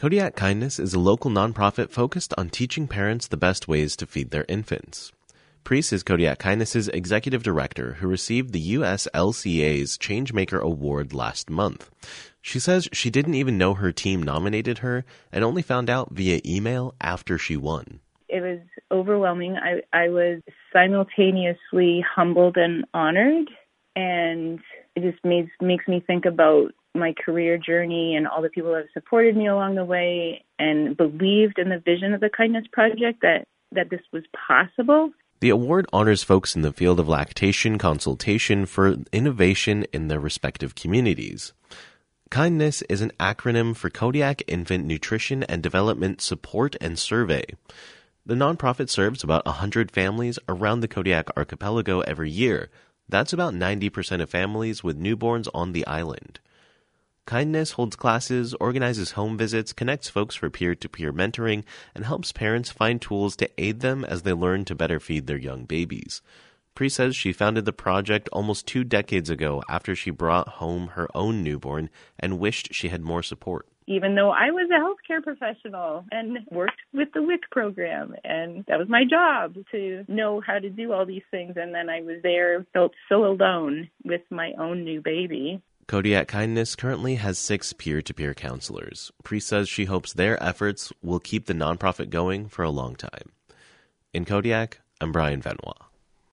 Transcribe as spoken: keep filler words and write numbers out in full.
Kodiak Kindness is a local nonprofit focused on teaching parents the best ways to feed their infants. Priest is Kodiak Kindness's executive director who received the U S L C A's Changemaker Award last month. She says she didn't even know her team nominated her and only found out via email after she won. It was overwhelming. I, I was simultaneously humbled and honored, and it just makes, makes me think about my career journey and all the people that have supported me along the way and believed in the vision of the Kindness Project, that, that this was possible. The award honors folks in the field of lactation consultation for innovation in their respective communities. Kindness is an acronym for Kodiak Infant Nutrition and Development Support and Survey. The nonprofit serves about one hundred families around the Kodiak archipelago every year. That's about ninety percent of families with newborns on the island. Kindness holds classes, organizes home visits, connects folks for peer-to-peer mentoring, and helps parents find tools to aid them as they learn to better feed their young babies. Pri says she founded the project almost two decades ago after she brought home her own newborn and wished she had more support. Even though I was a healthcare professional and worked with the W I C program, and that was my job to know how to do all these things, and then I was there, felt so alone with my own new baby. Kodiak Kindness currently has six peer-to-peer counselors. Pri says she hopes their efforts will keep the nonprofit going for a long time. In Kodiak, I'm Brian Venois.